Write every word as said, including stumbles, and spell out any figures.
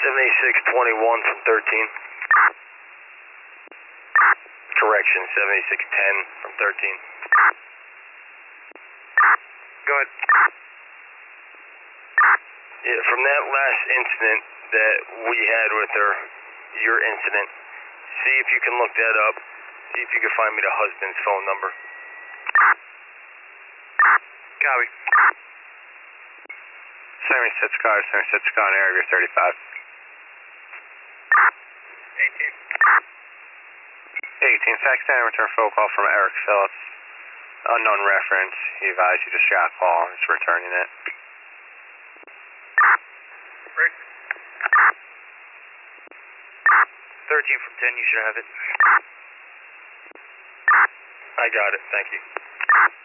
seventy-six twenty-one from thirteen. Correction, seventy-six ten from thirteen. Go ahead. Yeah, from that last incident that we had with her, your incident, see if you can look that up. See if you can find me the husband's phone number. Copy. seventy-six car, seventy-six car, area thirty-five. eighteen. eighteen, fax and return phone call from Eric Phillips. Unknown reference. He advised you to shot call. He's returning it. Right. thirteen from ten, you should have it. I got it, thank you.